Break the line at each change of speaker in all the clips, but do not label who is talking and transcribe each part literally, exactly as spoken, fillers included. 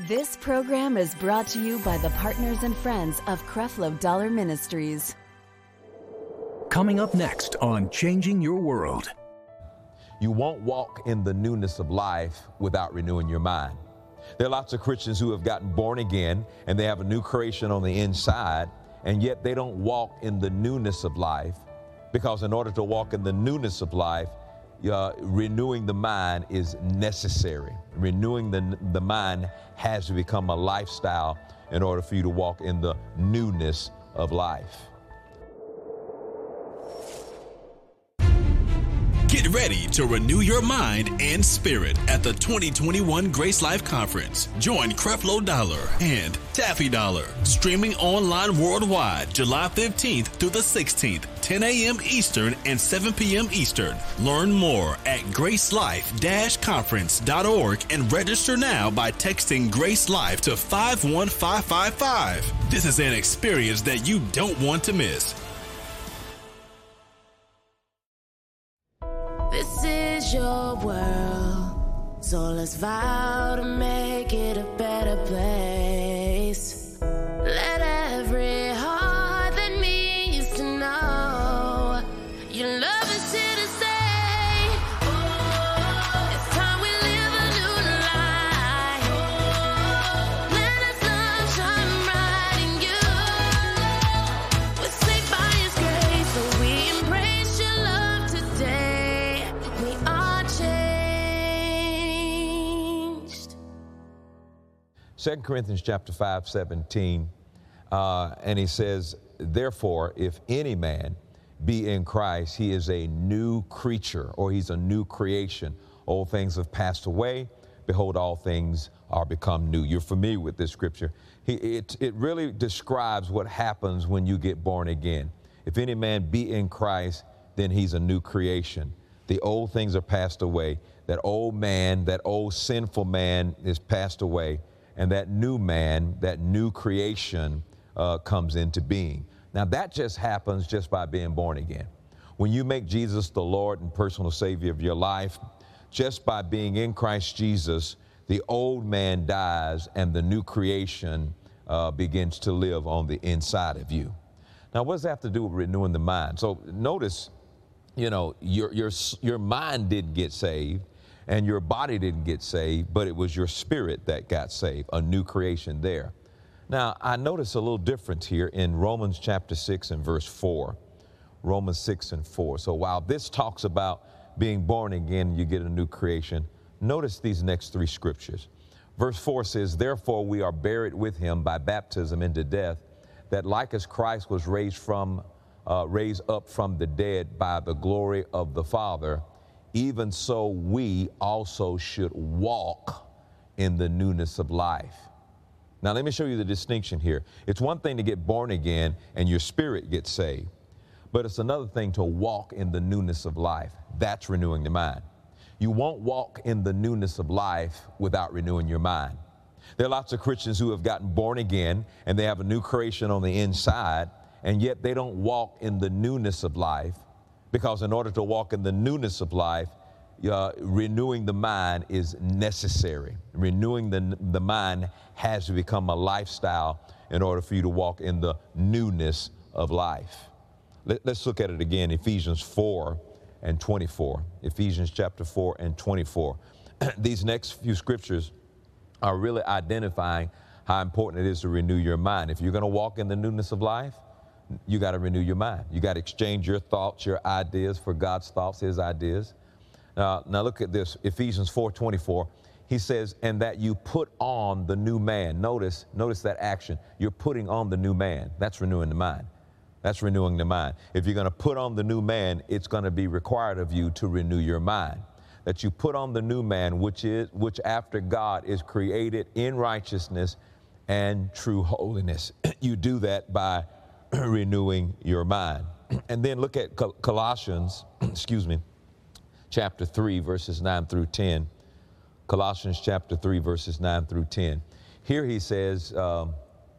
This program is brought to you by the partners and friends of Creflo Dollar Ministries.
Coming up next on Changing Your World.
You won't walk in the newness of life without renewing your mind. There are lots of Christians who have gotten born again and they have a new creation on the inside, and yet they don't walk in the newness of life, because in order to walk in the newness of life, uh, renewing the mind is necessary. Renewing the, the mind has to become a lifestyle in order for you to walk in the newness of life.
Get ready to renew your mind and spirit at the twenty twenty-one Grace Life Conference. Join Creflo Dollar and Taffy Dollar, streaming online worldwide July fifteenth through the sixteenth, ten a.m. Eastern and seven p.m. Eastern. Learn more at gracelife dash conference dot org and register now by texting Grace Life to five one five five five. This is an experience that you don't want to miss.
This is your world, so let's vow to make it a better place. Let every heart that needs to know your love is here to stay. Oh, it's time we live a new life. Oh, let us love shine bright in you. We're saved by His grace, so we embrace your love today. We are changed.
Second Corinthians chapter five, seventeen, uh, and he says, therefore, if any man be in Christ, he is a new creature, or he's a new creation. Old things have passed away. Behold, all things are become new. You're familiar with this scripture. He, it, it really describes what happens when you get born again. If any man be in Christ, then he's a new creation. The old things are passed away. That old man, that old sinful man is passed away. And that new man, that new creation uh, comes into being. Now that just happens just by being born again. When you make Jesus the Lord and personal Savior of your life, just by being in Christ Jesus, the old man dies and the new creation uh, begins to live on the inside of you. Now what does that have to do with renewing the mind? So notice, you know, your, your, your mind didn't get saved and your body didn't get saved, but it was your spirit that got saved, a new creation there. Now, I notice a little difference here in Romans chapter six and verse four. Romans six and four. So while this talks about being born again, you get a new creation, notice these next three scriptures. Verse four says, therefore we are buried with him by baptism into death, that like as Christ was raised from Uh, raised up from the dead by the glory of the Father, even so we also should walk in the newness of life. Now let me show you the distinction here. It's one thing to get born again and your spirit gets saved, but it's another thing to walk in the newness of life. That's renewing the mind. You won't walk in the newness of life without renewing your mind. There are lots of Christians who have gotten born again and they have a new creation on the inside, and yet they don't walk in the newness of life, because in order to walk in the newness of life, uh, renewing the mind is necessary. Renewing the, the mind has to become a lifestyle in order for you to walk in the newness of life. Let, let's look at it again, Ephesians four and twenty-four. Ephesians chapter four and twenty-four. These next few scriptures are really identifying how important it is to renew your mind. If you're going to walk in the newness of life, you got to renew your mind. You got to exchange your thoughts, your ideas for God's thoughts, his ideas. Uh, now look at this, Ephesians four twenty-four. He says, and that you put on the new man. Notice, notice that action. You're putting on the new man. That's renewing the mind. That's renewing the mind. If you're going to put on the new man, it's going to be required of you to renew your mind. That you put on the new man, which is, which after God is created in righteousness and true holiness. You do that by renewing your mind. And then look at Col- Colossians, excuse me, chapter three, verses nine through ten. Colossians chapter three, verses nine through ten. Here he says, um,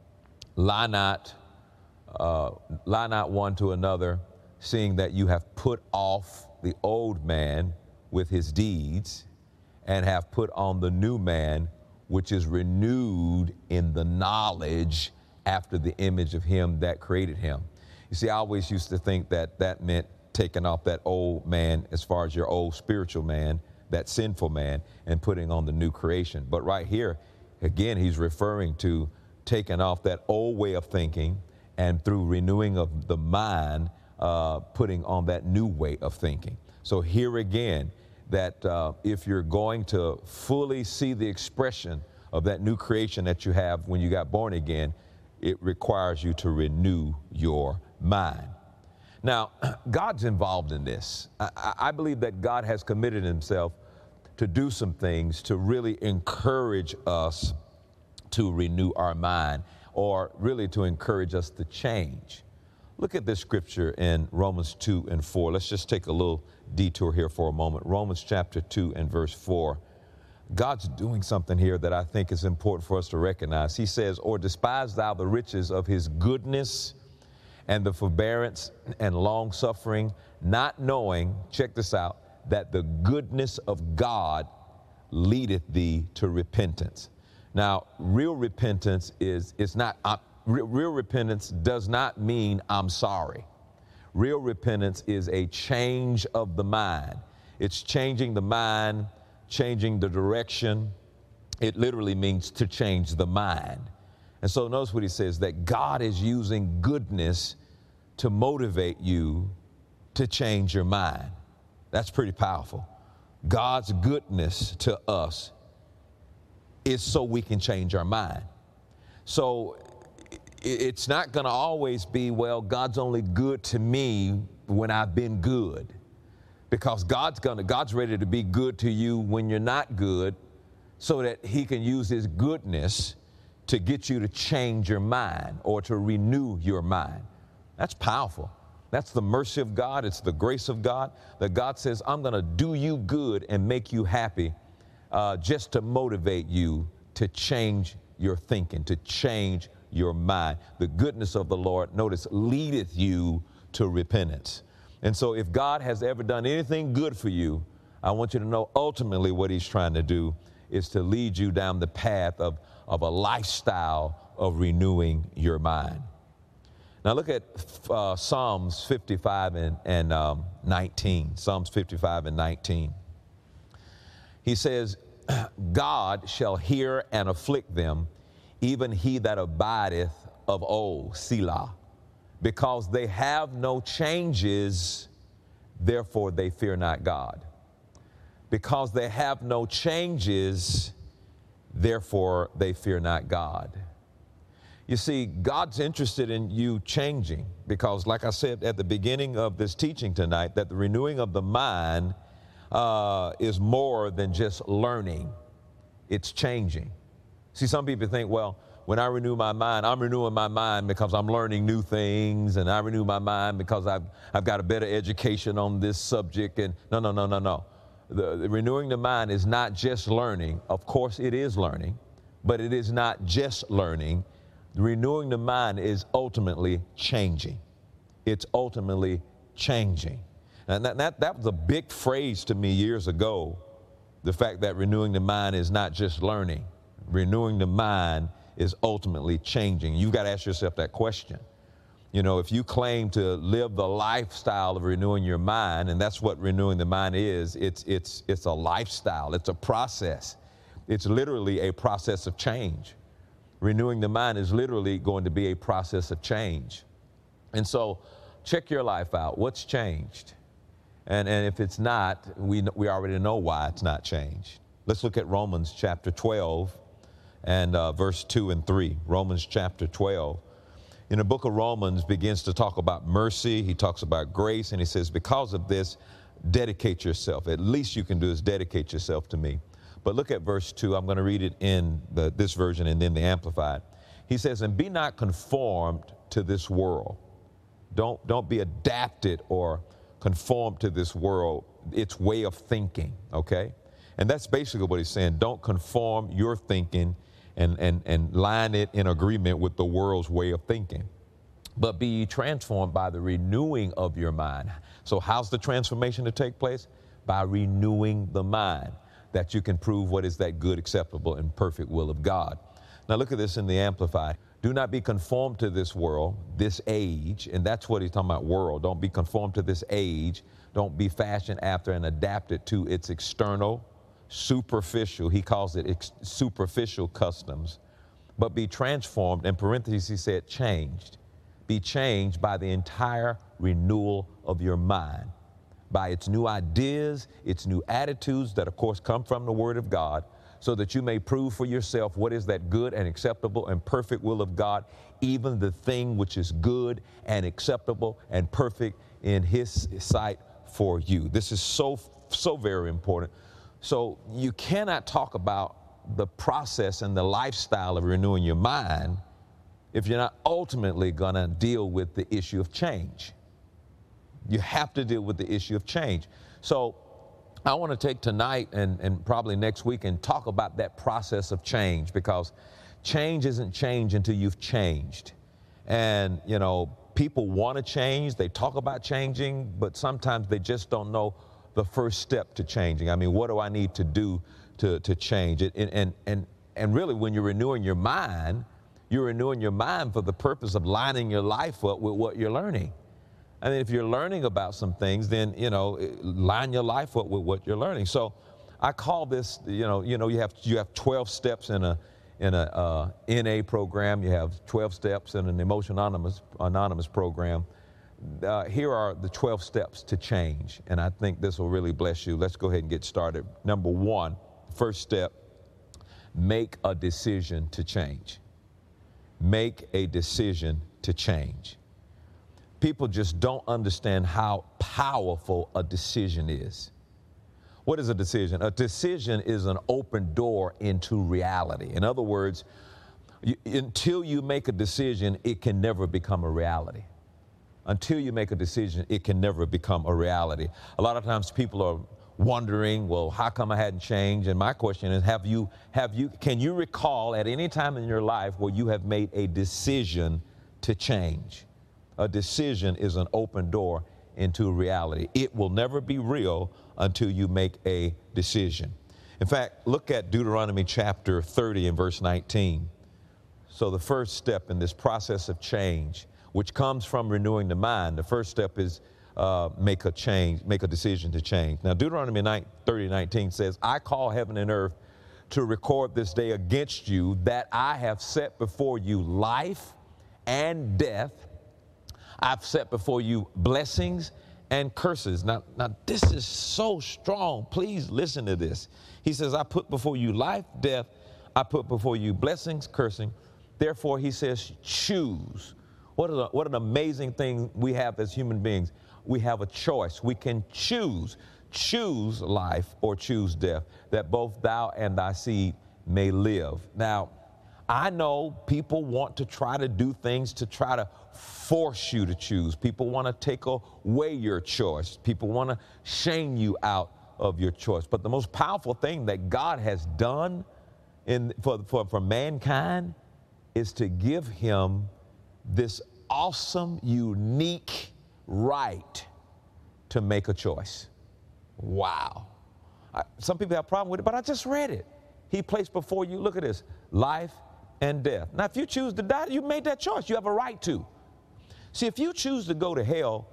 lie not, uh, lie not one to another, seeing that you have put off the old man with his deeds, and have put on the new man, which is renewed in the knowledge after the image of him that created him. You see, I always used to think that that meant taking off that old man, as far as your old spiritual man, that sinful man, and putting on the new creation. But right here, again, he's referring to taking off that old way of thinking, and through renewing of the mind, uh, putting on that new way of thinking. So here again, that uh, if you're going to fully see the expression of that new creation that you have when you got born again, it requires you to renew your mind. Now, God's involved in this. I, I believe that God has committed himself to do some things to really encourage us to renew our mind, or really to encourage us to change. Look at this scripture in Romans two and four. Let's just take a little detour here for a moment. Romans chapter two and verse four. God's doing something here that I think is important for us to recognize. He says, or despise thou the riches of his goodness and the forbearance and long suffering, not knowing, check this out, that the goodness of God leadeth thee to repentance. Now, real repentance is, it's not, uh, real, real repentance does not mean I'm sorry. Real repentance is a change of the mind. It's changing the mind, changing the direction. It literally means to change the mind. And so notice what he says, that God is using goodness to motivate you to change your mind. That's pretty powerful. God's goodness to us is so we can change our mind. So it's not going to always be, well, God's only good to me when I've been good. Because God's gonna, God's ready to be good to you when you're not good, so that he can use his goodness to get you to change your mind or to renew your mind. That's powerful. That's the mercy of God. It's the grace of God, that God says, I'm going to do you good and make you happy, uh, just to motivate you to change your thinking, to change your mind. The goodness of the Lord, notice, leadeth you to repentance. And so if God has ever done anything good for you, I want you to know ultimately what he's trying to do is to lead you down the path of, of a lifestyle of renewing your mind. Now look at uh, Psalms fifty-five and, and um, nineteen. Psalms fifty-five and nineteen. He says, God shall hear and afflict them, even he that abideth of old, Selah. Because they have no changes, therefore they fear not God. Because they have no changes, therefore they fear not God. You see, God's interested in you changing, because like I said at the beginning of this teaching tonight, that the renewing of the mind uh, is more than just learning. It's changing. See, some people think, well, when I renew my mind, I'm renewing my mind because I'm learning new things, and I renew my mind because I've, I've got a better education on this subject. And no, no, no, no, no. The, the renewing the mind is not just learning. Of course, it is learning, but it is not just learning. Renewing the mind is ultimately changing. It's ultimately changing. And that, that, that was a big phrase to me years ago, the fact that renewing the mind is not just learning. Renewing the mind is ultimately changing. You've got to ask yourself that question. You know, if you claim to live the lifestyle of renewing your mind, and that's what renewing the mind is, it's, it's, it's a lifestyle, it's a process. It's literally a process of change. Renewing the mind is literally going to be a process of change. And so check your life out. What's changed? And, and if it's not, we, we already know why it's not changed. Let's look at Romans chapter twelve and uh, verse two and three. Romans chapter twelve. In the book of Romans begins to talk about mercy. He talks about grace, and he says, because of this, dedicate yourself. At least you can do is dedicate yourself to me. But look at verse two. I'm going to read it in the, this version and then the Amplified. He says, and be not conformed to this world. Don't, don't be adapted or conformed to this world, its way of thinking, okay? And that's basically what he's saying. Don't conform your thinking and, and, and line it in agreement with the world's way of thinking, but be ye transformed by the renewing of your mind. So how's the transformation to take place? By renewing the mind. that you can prove what is that good, acceptable, and perfect will of God. Now look at this in the Amplified. Do not be conformed to this world, this age, and that's what he's talking about, world. Don't be conformed to this age. Don't be fashioned after and adapted to its external, superficial, he calls it ex- superficial customs, but be transformed, in parentheses he said changed. Be changed by the entire renewal of your mind, by its new ideas, its new attitudes that of course come from the Word of God, so that you may prove for yourself what is that good and acceptable and perfect will of God, even the thing which is good and acceptable and perfect in His sight for you. This is so, so very important. So you cannot talk about the process and the lifestyle of renewing your mind if you're not ultimately going to deal with the issue of change. You have to deal with the issue of change. So I want to take tonight and, and probably next week and talk about that process of change, because change isn't change until you've changed. And, you know, people want to change, they talk about changing, but sometimes they just don't know the first step to changing. I mean, what do I need to do to, to change it? And, and, and, and really, when you're renewing your mind, you're renewing your mind for the purpose of lining your life up with what you're learning. I mean, if you're learning about some things, then, you know, line your life up with what you're learning. So I call this, you know, you know, you have you have twelve steps in a in a uh, N A program. You have twelve steps in an Emotion Anonymous Anonymous program. Uh, here are the twelve steps to change, and I think this will really bless you. Let's go ahead and get started. Number one, first step: make a decision to change. Make a decision to change. People just don't understand how powerful a decision is. What is a decision? A decision is an open door into reality. In other words, you, until you make a decision, it can never become a reality. Until you make a decision, it can never become a reality. A lot of times people are wondering, well, how come I hadn't changed? And my question is, have you, have you, can you recall at any time in your life where you have made a decision to change? A decision is an open door into reality. It will never be real until you make a decision. In fact, look at Deuteronomy chapter thirty and verse nineteen. So the first step in this process of change, which comes from renewing the mind, the first step is uh, make a change, make a decision to change. Now, Deuteronomy thirty nineteen says, I call heaven and earth to record this day against you that I have set before you life and death. I've set before you blessings and curses. Now, now this is so strong. Please listen to this. He says, I put before you life, death. I put before you blessings, cursing. Therefore, he says, choose. What, a, what an amazing thing we have as human beings. We have a choice. We can choose. Choose life or choose death, that both thou and thy seed may live. Now, I know people want to try to do things to try to force you to choose. People want to take away your choice. People want to shame you out of your choice. But the most powerful thing that God has done in, for, for, for mankind is to give him this awesome, unique right to make a choice. Wow. I, some people have a problem with it, but I just read it. He placed before you, look at this, life and death. Now, if you choose to die, you made that choice. You have a right to. See, if you choose to go to hell,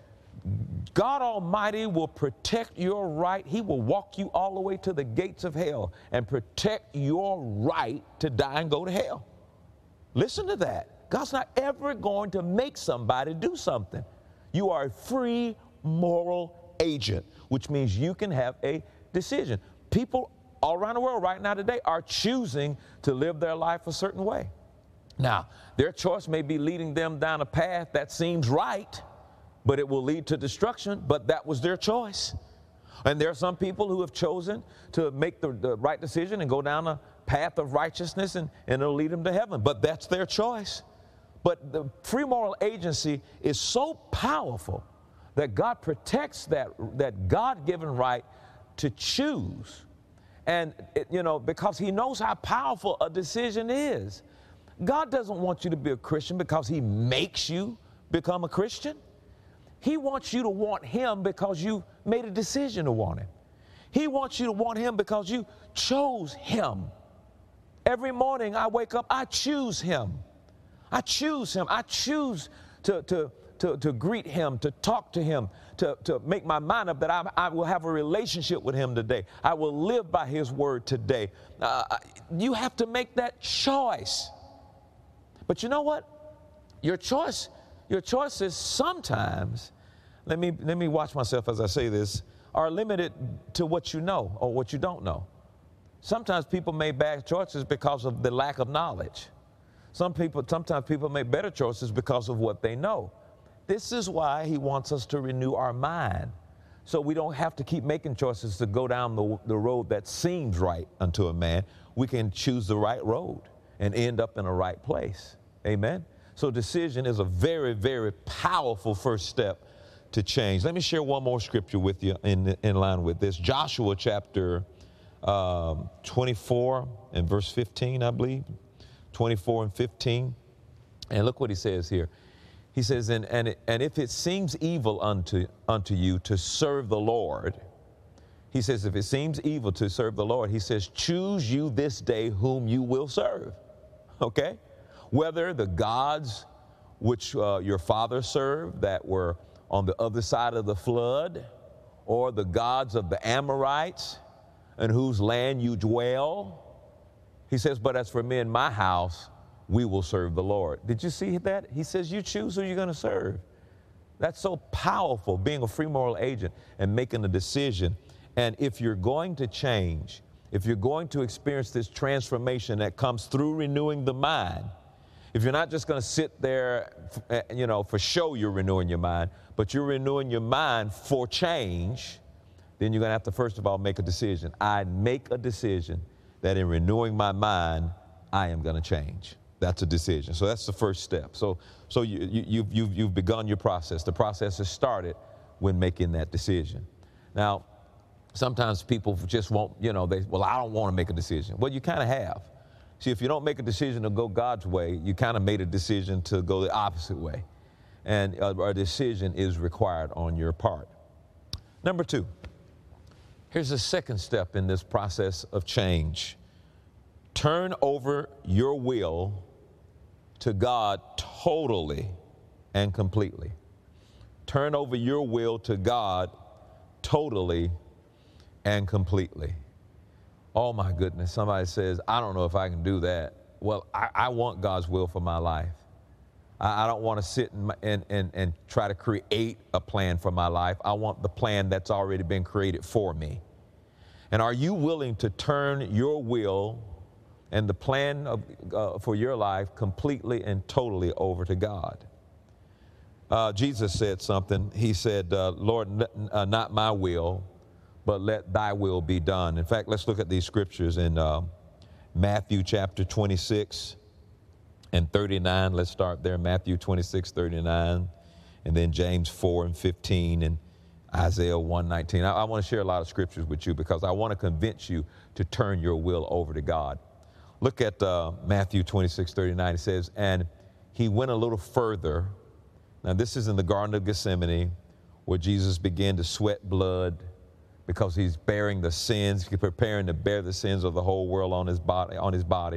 God Almighty will protect your right. He will walk you all the way to the gates of hell and protect your right to die and go to hell. Listen to that. God's not ever going to make somebody do something. You are a free moral agent, which means you can have a decision. People all around the world right now today are choosing to live their life a certain way. Now, their choice may be leading them down a path that seems right, but it will lead to destruction, but that was their choice. And there are some people who have chosen to make the, the right decision and go down a path of righteousness, and, and it'll lead them to heaven, but that's their choice. But the free moral agency is so powerful that God protects that, that God-given right to choose. And, it, you know, because he knows how powerful a decision is. God doesn't want you to be a Christian because he makes you become a Christian. He wants you to want him because you made a decision to want him. He wants you to want him because you chose him. Every morning I wake up, I choose him. I choose him. I choose to, to, to, to greet him, to talk to him, to, to make my mind up that I, I will have a relationship with him today. I will live by his word today. Uh, you have to make that choice. But you know what? Your choice, your choices sometimes, let me, let me watch myself as I say this, are limited to what you know or what you don't know. Sometimes people make bad choices because of the lack of knowledge. Some people, sometimes people make better choices because of what they know. This is why he wants us to renew our mind, so we don't have to keep making choices to go down the, the road that seems right unto a man. We can choose the right road and end up in a right place. Amen? So decision is a very, very powerful first step to change. Let me share one more scripture with you in, in line with this. Joshua chapter um, twenty-four and verse fifteen, I believe. twenty-four and fifteen. And look what he says here. He says, and, and, and if it seems evil unto, unto you to serve the Lord, he says, if it seems evil to serve the Lord, he says, choose you this day whom you will serve. Okay? Whether the gods which uh, your father served that were on the other side of the flood, or the gods of the Amorites in whose land you dwell. He says, but as for me and my house, we will serve the Lord. Did you see that? He says, you choose who you're going to serve. That's so powerful, being a free moral agent and making a decision. And if you're going to change, if you're going to experience this transformation that comes through renewing the mind, if you're not just going to sit there, you know, for show you're renewing your mind, but you're renewing your mind for change, then you're going to have to, first of all, make a decision. I make a decision that in renewing my mind, I am going to change. That's a decision. So that's the first step. So, so you, you, you've, you've, you've begun your process. The process has started when making that decision. Now, sometimes people just won't, you know, they, well, I don't want to make a decision. Well, you kind of have. See, if you don't make a decision to go God's way, you kind of made a decision to go the opposite way. And a, a decision is required on your part. Number two, here's the second step in this process of change. Turn over your will to God totally and completely. Turn over your will to God totally and completely. Oh my goodness, somebody says, I don't know if I can do that. Well, I, I want God's will for my life. I, I don't want to sit and, and, and, and try to create a plan for my life. I want the plan that's already been created for me. And are you willing to turn your will and the plan of, uh, for your life completely and totally over to God? Uh, Jesus said something. He said, uh, Lord, n- uh, not my will, but let thy will be done. In fact, let's look at these scriptures in uh, Matthew chapter twenty-six and thirty-nine. Let's start there, Matthew twenty-six, thirty-nine, and then James four and fifteen, and Isaiah one nineteen. I, I want to share a lot of scriptures with you because I want to convince you to turn your will over to God. Look at uh, Matthew twenty-six, thirty-nine. It says, and he went a little further. Now, this is in the Garden of Gethsemane, where Jesus began to sweat blood because he's bearing the sins, he's preparing to bear the sins of the whole world on his body. On his body.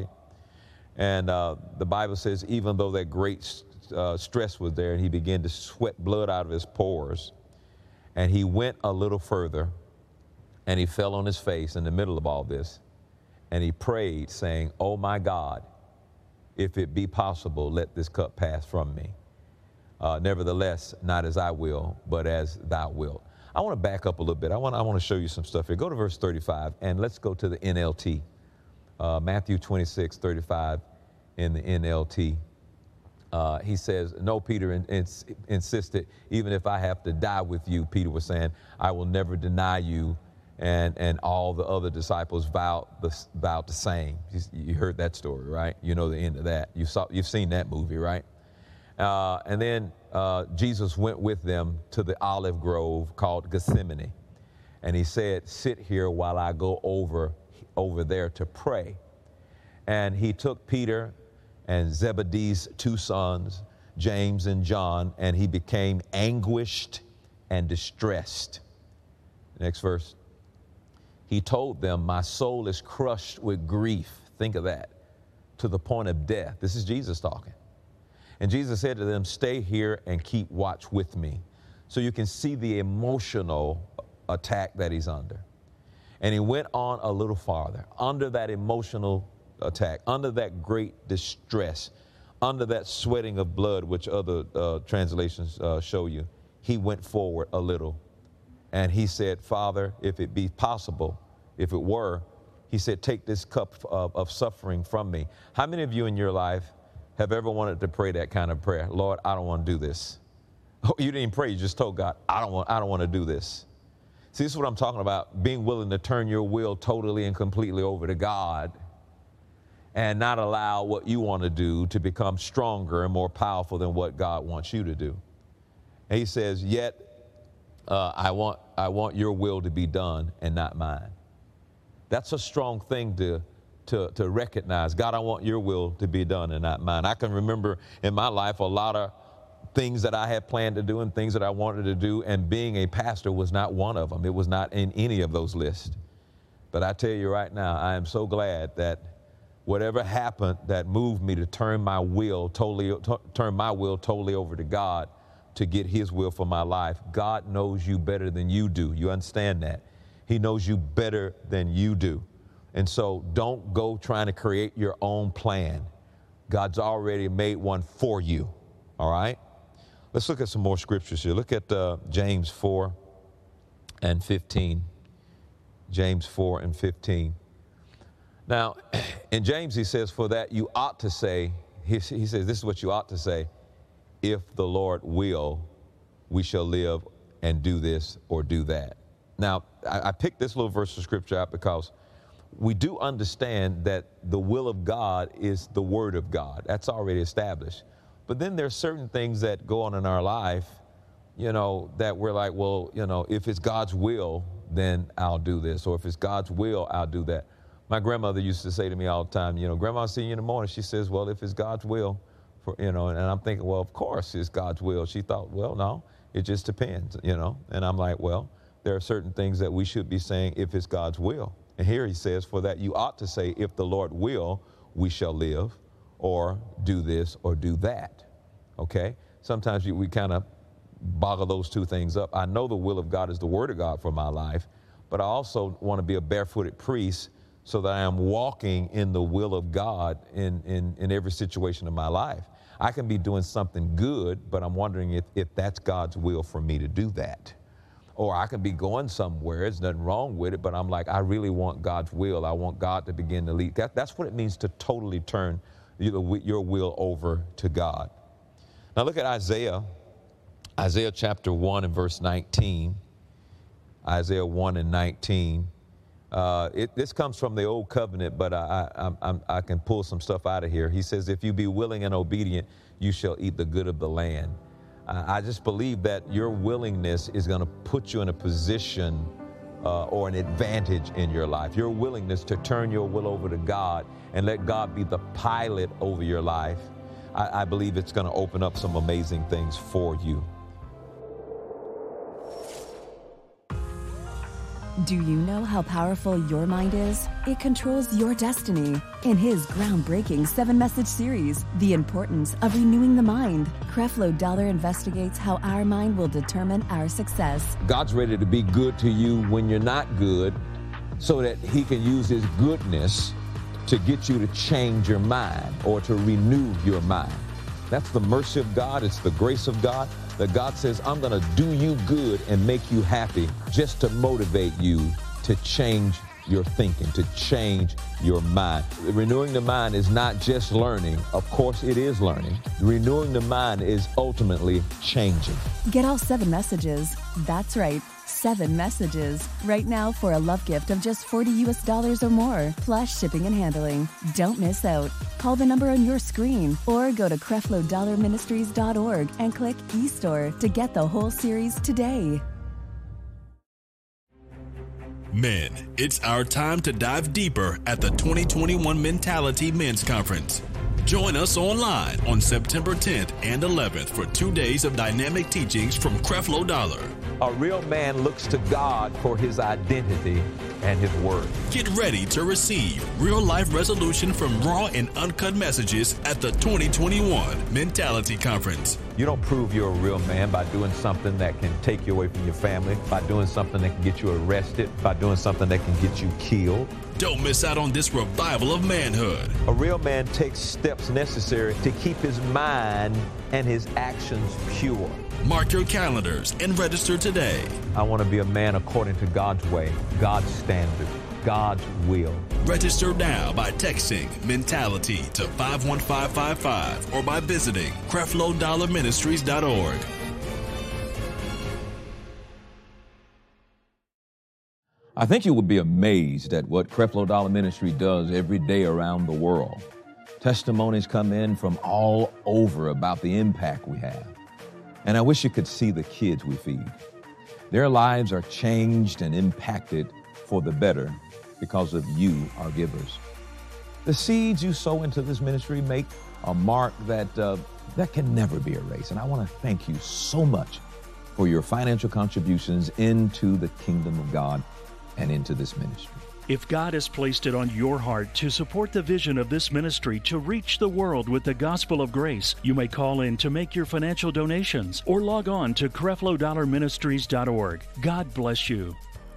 And uh, the Bible says, even though that great uh, stress was there, and he began to sweat blood out of his pores, and he went a little further, and he fell on his face in the middle of all this, and he prayed, saying, oh my God, if it be possible, let this cup pass from me. Uh, nevertheless, not as I will, but as thou wilt. I want to back up a little bit. I want, I want to show you some stuff here. Go to verse thirty-five, and let's go to the N L T. Uh, Matthew twenty-six, thirty-five in the N L T. Uh, he says, no, Peter in, in, insisted, even if I have to die with you, Peter was saying, I will never deny you. And, and all the other disciples vowed the, vowed the same. You, you heard that story, right? You know the end of that. You saw, you've seen that movie, right? Uh, and then uh, Jesus went with them to the olive grove called Gethsemane. And he said, sit here while I go over, over there to pray. And he took Peter and Zebedee's two sons, James and John, and he became anguished and distressed. Next verse. He told them, my soul is crushed with grief. Think of that. To the point of death. This is Jesus talking. And Jesus said to them, stay here and keep watch with me. So you can see the emotional attack that he's under. And he went on a little farther. Under that emotional attack, under that great distress, under that sweating of blood, which other uh, translations uh, show you, he went forward a little. And he said, Father, if it be possible, if it were, he said, take this cup of, of suffering from me. How many of you in your life have ever wanted to pray that kind of prayer? Lord, I don't want to do this. Oh, you didn't pray, you just told God, I don't want, I don't want to do this. See, this is what I'm talking about, being willing to turn your will totally and completely over to God and not allow what you want to do to become stronger and more powerful than what God wants you to do. And he says, yet uh, I want, I want your will to be done and not mine. That's a strong thing to, to, to recognize. God, I want your will to be done and not mine. I can remember in my life a lot of things that I had planned to do and things that I wanted to do, and being a pastor was not one of them. It was not in any of those lists. But I tell you right now, I am so glad that whatever happened that moved me to turn my will totally, t- turn my will totally over to God to get his will for my life. God knows you better than you do. You understand that? He knows you better than you do. And so don't go trying to create your own plan. God's already made one for you. All right? Let's look at some more scriptures here. Look at uh, James four and fifteen. James four and fifteen. Now, in James, he says, for that you ought to say, he, he says, this is what you ought to say, if the Lord will, we shall live and do this or do that. Now, I, I picked this little verse of scripture out because we do understand that the will of God is the word of God. That's already established. But then there's certain things that go on in our life, you know, that we're like, well, you know, if it's God's will, then I'll do this. Or if it's God's will, I'll do that. My grandmother used to say to me all the time, you know, Grandma, I'll see you in the morning. She says, well, if it's God's will, for, you know, and I'm thinking, well, of course it's God's will. She thought, well, no, it just depends, you know. And I'm like, well, there are certain things that we should be saying if it's God's will. And here he says, for that you ought to say, if the Lord will, we shall live, or do this or do that. Okay? Sometimes we, we kind of boggle those two things up. I know the will of God is the word of God for my life, but I also want to be a barefooted priest so that I am walking in the will of God in, in, in every situation of my life. I can be doing something good, but I'm wondering if, if that's God's will for me to do that. Or I can be going somewhere, there's nothing wrong with it, but I'm like, I really want God's will. I want God to begin to lead. That, that's what it means to totally turn your, your will over to God. Now look at Isaiah, Isaiah chapter one and verse nineteen. Isaiah one and nineteen. Uh, it, this comes from the old covenant, but I, I, I, I can pull some stuff out of here. He says, if you be willing and obedient, you shall eat the good of the land. Uh, I just believe that your willingness is going to put you in a position uh, or an advantage in your life. Your willingness to turn your will over to God and let God be the pilot over your life, I, I believe it's going to open up some amazing things for you.
Do you know how powerful your mind is? It controls your destiny. In his groundbreaking seven-message series, The Importance of Renewing the Mind, Creflo Dollar investigates how our mind will determine our success.
God's ready to be good to you when you're not good, so that he can use his goodness to get you to change your mind or to renew your mind. That's the mercy of God. It's the grace of God. That God says, I'm going to do you good and make you happy just to motivate you to change your thinking, to change your mind. Renewing the mind is not just learning. Of course, it is learning. Renewing the mind is ultimately changing.
Get all seven messages. That's right. Seven messages right now for a love gift of just forty U S dollars or more, plus shipping and handling. Don't miss out. Call the number on your screen or go to creflo dollar ministries dot org and click eStore to get the whole series today.
Men, it's our time to dive deeper at the twenty twenty-one Mentality Men's Conference. Join us online on September tenth and eleventh for two days of dynamic teachings from Creflo Dollar.
A real man looks to God for his identity and his word.
Get ready to receive real-life resolution from raw and uncut messages at the twenty twenty-one Mentality Conference.
You don't prove you're a real man by doing something that can take you away from your family, by doing something that can get you arrested, by doing something that can get you killed.
Don't miss out on this revival of manhood.
A real man takes steps necessary to keep his mind and his actions pure.
Mark your calendars and register today.
I want to be a man according to God's way, God's standard, God's will.
Register now by texting mentality to five one five five five or by visiting Creflo Dollar Ministries dot org.
I think you would be amazed at what Creflo Dollar Ministry does every day around the world. Testimonies come in from all over about the impact we have. And I wish you could see the kids we feed. Their lives are changed and impacted for the better because of you, our givers. The seeds you sow into this ministry make a mark that, uh, that can never be erased. And I want to thank you so much for your financial contributions into the kingdom of God and into this ministry.
If God has placed it on your heart to support the vision of this ministry to reach the world with the gospel of grace, you may call in to make your financial donations or log on to Creflo Dollar Ministries dot org. God bless you.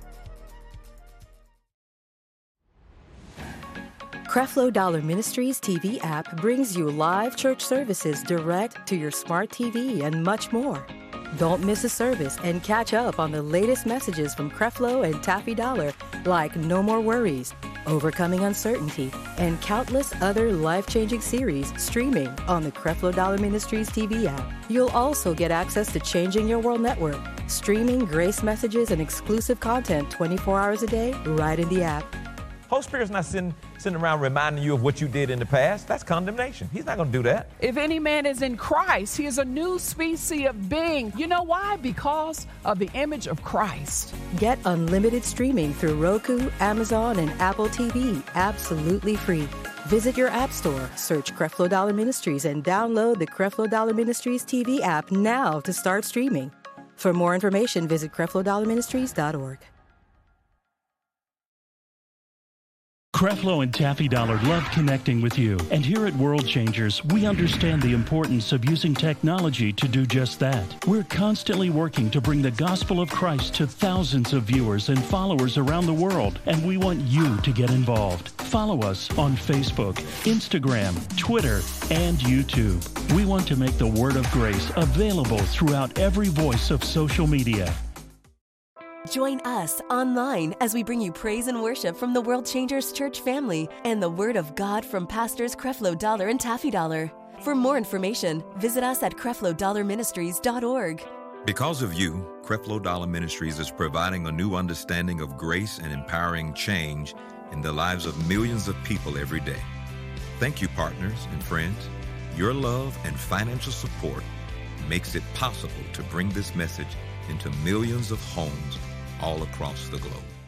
Creflo Dollar Ministries T V app brings you live church services direct to your smart T V and much more. Don't miss a service and catch up on the latest messages from Creflo and Taffy Dollar, like No More Worries, Overcoming Uncertainty, and countless other life-changing series streaming on the Creflo Dollar Ministries T V app. You'll also get access to Changing Your World Network, streaming grace messages and exclusive content twenty-four hours a day right in the app.
Holy Spirit's not sitting, sitting around reminding you of what you did in the past. That's condemnation. He's not going to do that.
If any man is in Christ, he is a new species of being. You know why? Because of the image of Christ.
Get unlimited streaming through Roku, Amazon, and Apple T V absolutely free. Visit your app store, search Creflo Dollar Ministries, and download the Creflo Dollar Ministries T V app now to start streaming. For more information, visit Creflo Dollar Ministries dot org.
Creflo and Taffy Dollar love connecting with you. And here at World Changers, we understand the importance of using technology to do just that. We're constantly working to bring the gospel of Christ to thousands of viewers and followers around the world, and we want you to get involved. Follow us on Facebook, Instagram, Twitter, and YouTube. We want to make the word of grace available throughout every voice of social media.
Join us online as we bring you praise and worship from the World Changers Church family and the Word of God from Pastors Creflo Dollar and Taffy Dollar. For more information, visit us at Creflo Dollar Ministries dot org.
Because of you, Creflo Dollar Ministries is providing a new understanding of grace and empowering change in the lives of millions of people every day. Thank you, partners and friends. Your love and financial support makes it possible to bring this message into millions of homes all across the globe.